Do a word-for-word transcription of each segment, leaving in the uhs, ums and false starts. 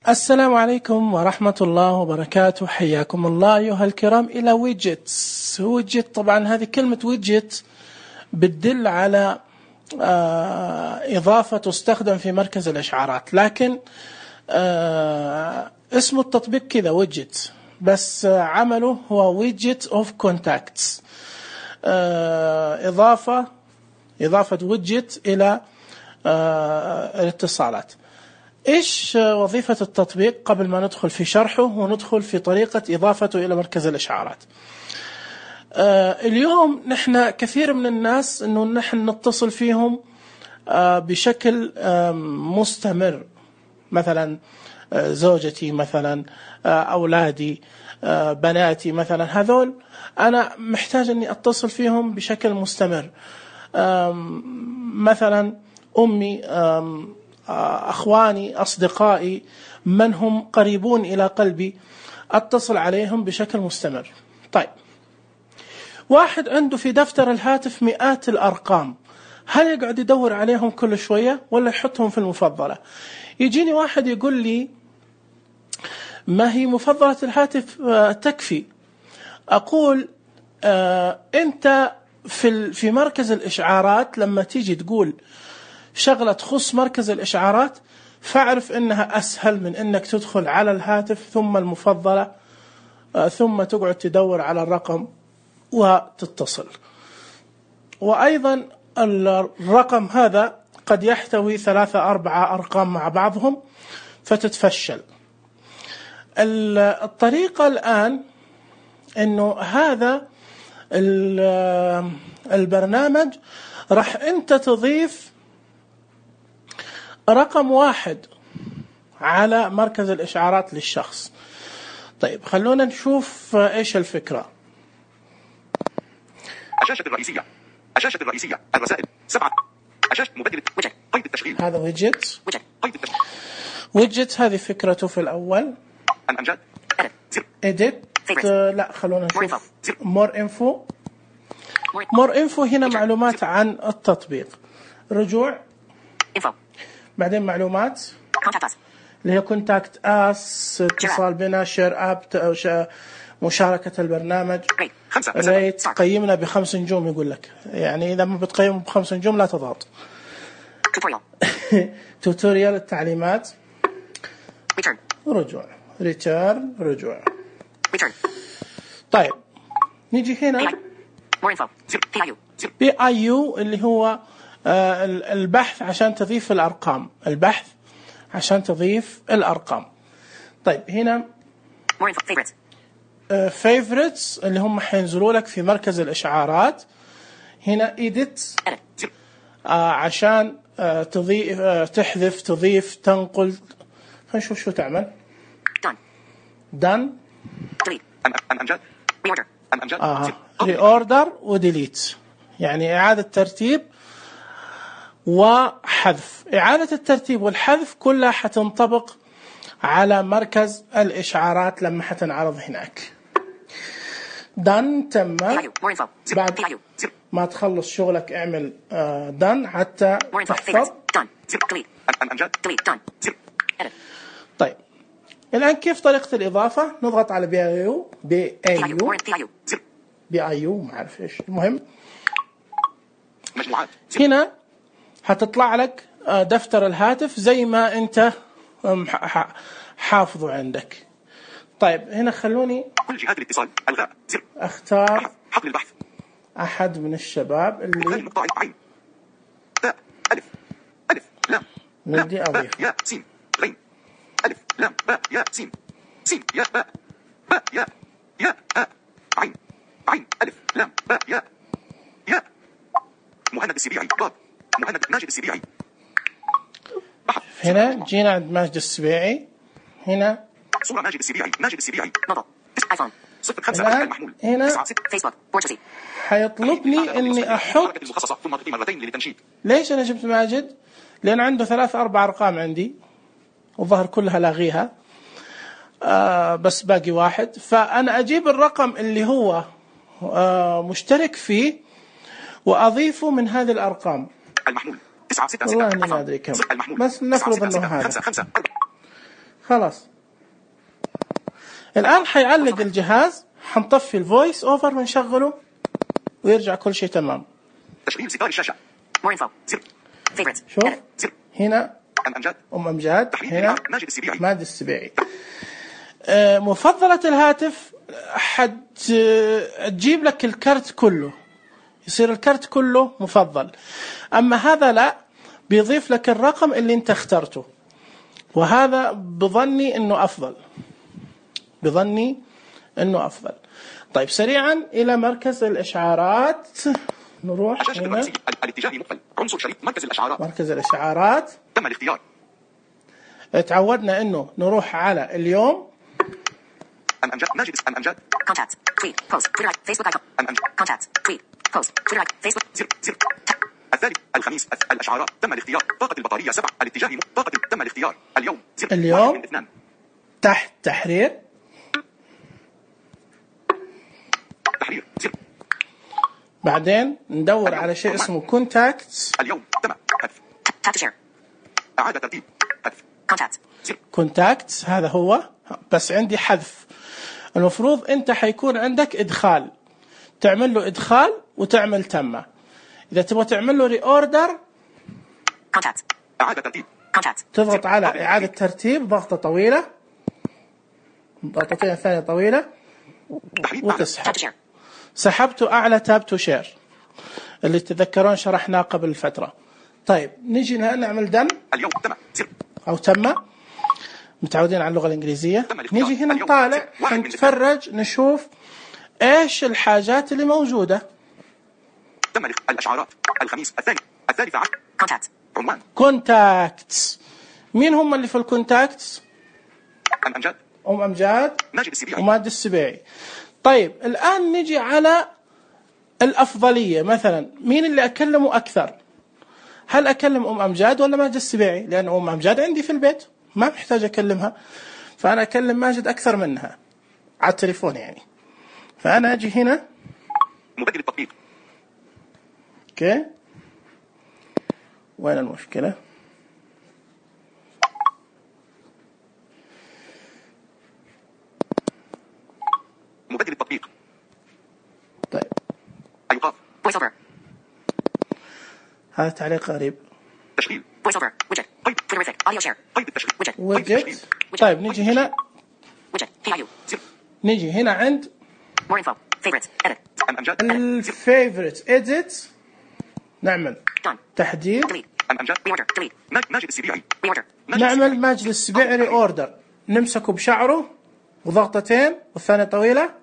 السلام عليكم ورحمة الله وبركاته. حياكم الله أيها الكرام إلى ويدجتس. ويدجت طبعا هذه كلمة ويدجت بتدل على إضافة تستخدم في مركز الإشعارات، لكن اسم التطبيق كذا ويدجت، بس عمله هو ويدجت أوف كونتاكتس، إضافة إضافة ويدجت إلى الاتصالات. إيش وظيفة التطبيق قبل ما ندخل في شرحه وندخل في طريقة إضافته إلى مركز الإشعارات؟ آه اليوم نحن كثير من الناس أنه نحن نتصل فيهم آه بشكل آه مستمر، مثلا آه زوجتي، مثلا آه أولادي، آه بناتي، مثلا هذول أنا محتاج أني أتصل فيهم بشكل مستمر. آه مثلا أمي، آه أخواني، أصدقائي، من هم قريبون إلى قلبي، أتصل عليهم بشكل مستمر. طيب، واحد عنده في دفتر الهاتف مئات الأرقام، هل يقعد يدور عليهم كل شوية ولا يحطهم في المفضلة؟ يجيني واحد يقول لي ما هي مفضلة الهاتف تكفي. أقول آه أنت في في مركز الإشعارات لما تيجي تقول شغلة تخص مركز الإشعارات، فاعرف إنها أسهل من إنك تدخل على الهاتف ثم المفضلة ثم تقعد تدور على الرقم وتتصل. وأيضا الرقم هذا قد يحتوي ثلاثة أربعة أرقام مع بعضهم فتتفشل. الطريقة الآن إنه هذا البرنامج راح أنت تضيف رقم واحد على مركز الإشعارات للشخص. طيب خلونا نشوف إيش الفكرة. الشاشة الرئيسية، الشاشة الرئيسية، الرسائل سبعة، الشاشة مبدل وجه قيد التشغيل. هذا ويدجت وجه قيد التشغيل. ويدجت هذه فكرته في الأول. الأمجاد إديت. لا خلونا نشوف مور إنفو. مور إنفو هنا معلومات عن التطبيق. رجوع. بعدين معلومات اللي هي كونتاكت اس، اتصال بنا، شير اب، مشاركة البرنامج، ريت، قيمنا بخمس نجوم. يقول لك يعني إذا ما بتقيم بخمس نجوم لا تضغط. توتوريال، التعليمات، رجوع، ريتيرن، رجوع. طيب نيجي هنا بي اي يو اللي هو البحث عشان تضيف الأرقام، البحث عشان تضيف الأرقام. طيب هنا favorites اللي هم حينزلوا لك في مركز الإشعارات. هنا edit آه عشان آه تضيف، آه تحذف، تضيف، تنقل. فنشوف شو تعمل. done آه reorder وdelete، يعني إعادة ترتيب وحذف. إعادة الترتيب والحذف كلها حتنطبق على مركز الإشعارات لما حتنعرض هناك. دن تم. بعد ما تخلص شغلك اعمل دن حتى تحفظ. طيب الآن كيف طريقة الإضافة؟ نضغط على بي اي يو بي اي يو بي اي يو ما أعرف إيش، المهم هنا هتطلع لك دفتر الهاتف زي ما أنت حافظه عندك. طيب هنا خلوني كل جهات الاتصال الغاء زر، اختار حقل البحث أحد من الشباب اللي نقطة عين تاء ألف ألف لام ندي أضيف يا سين غين ألف لام باء يا سين سين يا باء باء يا يا آ عين عين ألف لام باء يا يا مهند السبيعي ضاد مهند ماجد السبيعي. هنا جينا عند ماجد السبيعي. هنا صورة ماجد السبيعي، ماجد السبيعي نظر ايفون صفر خمسة المحمول هنا فيسبوك حيطلبني اني احط المخصصة ثم تقي مرتين للتنشيد. ليش انا جبت ماجد؟ لان عنده ثلاث اربع ارقام عندي والظهر كلها لاغيها، آه بس باقي واحد، فانا اجيب الرقم اللي هو آه مشترك فيه واضيفه من هذه الارقام. المحمول تسعة ستة والله اني ما ادري كم، بس نفرض انه هذا. خلاص. الآن حيعلق الجهاز، حنطفي الفويس اوفر ونشغله ويرجع كل شيء تمام. تشغيل ستار الشاشة. زر. شوف هنا أم أمجاد. أم أمجاد، هنا ماجد السبيعي. ماجد السبيعي. آه مفضلة الهاتف حد آه تجيب لك الكرت كله، يصير الكرت كله مفضل. أما هذا لا، بيضيف لك الرقم اللي انت اخترته، وهذا بظني انه افضل، بظني انه افضل. طيب سريعا الى مركز الاشعارات نروح هنا. الاتجاه مقفل. عنصر شريط مركز الاشعارات. مركز الاشعارات تم الاختيار. تعودنا انه نروح على اليوم. ام امجاد. ماجد ام امجاد. كونتاكت تويت بوست تويتر فيسبوك ايكون. ام امجاد. كونتاكت تويت بوست تويتر فيسبوك. زر زر. الثالث الخميس الاشعارات تم الاختيار. طاقة البطارية سبعة. الاتجاه م... طاقة تم الاختيار. اليوم زر. اليوم تحت تحرير. تحرير زر. بعدين ندور على شيء اسمه كونتاكتس. اليوم تم حذف. تاب شير. اعادة ترتيب. حذف. كونتاكت. زر. كونتاكتس هذا هو، بس عندي حذف. المفروض انت حيكون عندك ادخال، تعمل له ادخال وتعمل تمه. اذا تبغى تعمل له ري اوردر كونتاكت. اعادة ترتيب. كونتاكت. تضغط على اعادة ترتيب ضغطة طويلة، ضغطتين ثانية طويلة وتسحب. تاب شير. سحبته اعلى تاب تو شير اللي تتذكرون شرحناه قبل فترة. طيب نجي نعمل دم. اليوم تم زر. او تم، متعودين على اللغة الإنجليزية. نيجي هنا نطالع نتفرج نشوف ايش الحاجات اللي موجودة. تم الاشعارات الخميس الثاني الثالث عشر. كونتاكت. عنوان. كونتاكتس. مين هم اللي في الكونتاكتس؟ ام امجاد. ام امجاد ماجد السبيعي. وماجد السبيعي. طيب الان نجي على الافضلية. مثلا مين اللي اكلمه اكثر؟ هل اكلم ام امجاد ولا ماجد السبيعي؟ لان ام امجاد عندي في البيت ما محتاج اكلمها، فانا اكلم ماجد اكثر منها على التليفون يعني. فانا اجي هنا مبدل التطبيق. اوكي، وين المشكلة؟ مبدل التطبيق. طيب ايقاف. فويس اوفر. هذا تعليق غريب. تشغيل. فويس اوفر. ويدجت. قيد تويتريفيك. اوديو شير. قيد التشغيل. ويدجت. ويدجت. طيب نيجي هنا. ويدجت. بي اي يو. زر. نيجي هنا عند مور انفو. فيفورت. اديت. ام امجاد. الفيفورت اديت. نعمل دون. تحديد. ديليت. ام امجاد. ري اوردر. ديليت. ماجد السبيعي. ري اوردر. نعمل ماجد السبيعي ري اوردر، نمسكه بشعره وضغطتين والثانية طويلة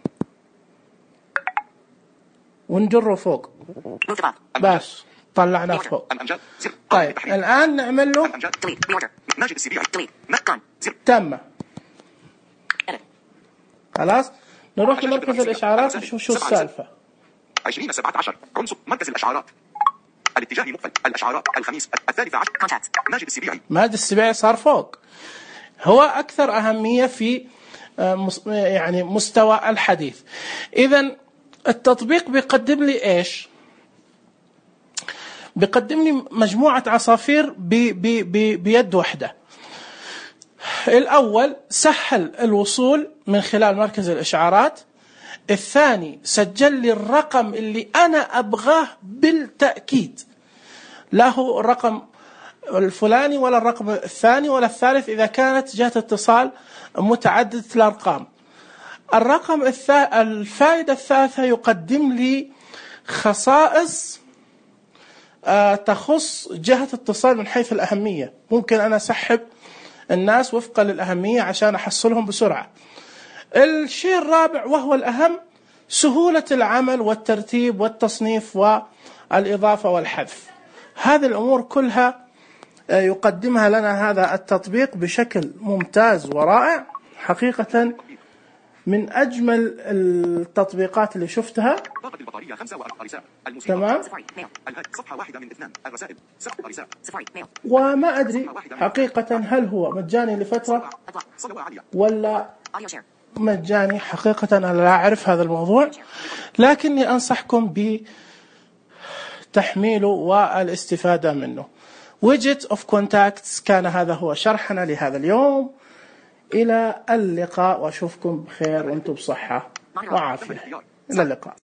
ونجره فوق موف ذا بس طلعناه فوق. ام امجاد. زر. طيب الآن نعمل له ام امجاد. ديليت. ري اوردر. ماجد السبيعي. ديليت. دون. زر. تم. اديت. خلاص نروح لمركز الإشعارات نشوف شو السالفة. عشرين سبعة عشر. عنصر مركز الاشعارات. الاتجاه مقفل. الاشعارات الخميس الثالث عشر. كونتاكت. ماجد السبيعي. ماجد السبيعي صار فوق، هو أكثر أهمية في يعني مستوى الحديث. إذن التطبيق بيقدم لي إيش؟ بيقدم لي مجموعة عصافير بي بي بي بيد واحدة. الأول سهل الوصول من خلال مركز الإشعارات. الثاني سجل لي الرقم اللي أنا أبغاه بالتأكيد، لا هو الرقم الفلاني ولا الرقم الثاني ولا الثالث إذا كانت جهة اتصال متعددة الأرقام. الرقم الثالث الفائدة الثالثة يقدم لي خصائص تخص جهة اتصال من حيث الأهمية. ممكن أنا أسحب الناس وفقا للأهمية عشان أحصلهم بسرعة. الشيء الرابع وهو الأهم سهولة العمل والترتيب والتصنيف والإضافة والحذف. هذه الأمور كلها يقدمها لنا هذا التطبيق بشكل ممتاز ورائع. حقيقة من أجمل التطبيقات اللي شفتها. طاقة البطارية خمسة وأربع رسائل. تمام. صفحة واحدة من اثنان. الرسائل سبع رسائل. وما أدري حقيقة هل هو مجاني لفترة ولا مجاني. حقيقة أنا لا أعرف هذا الموضوع، لكني أنصحكم بتحميله والاستفادة منه. Widget of Contacts. كان هذا هو شرحنا لهذا اليوم. إلى اللقاء، وأشوفكم بخير وأنتم بصحة وعافية. إلى اللقاء.